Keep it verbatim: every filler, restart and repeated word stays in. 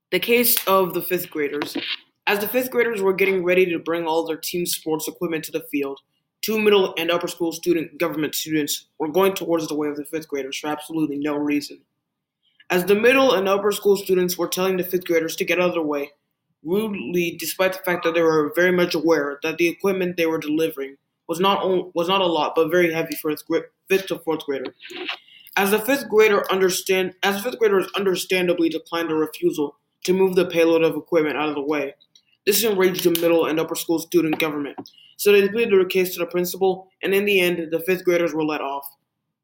The case of the fifth graders. As the fifth graders were getting ready to bring all their team sports equipment to the field, two middle and upper school student government students were going towards the way of the fifth graders for absolutely no reason. As the middle and upper school students were telling the fifth graders to get out of their way, rudely, despite the fact that they were very much aware that the equipment they were delivering was not on, was not a lot, but very heavy for a fifth to fourth grader. As the fifth grader understand, as the fifth graders understandably declined a refusal to move the payload of equipment out of the way, this enraged the middle and upper school student government. So they pleaded their case to the principal, and in the end, the fifth graders were let off.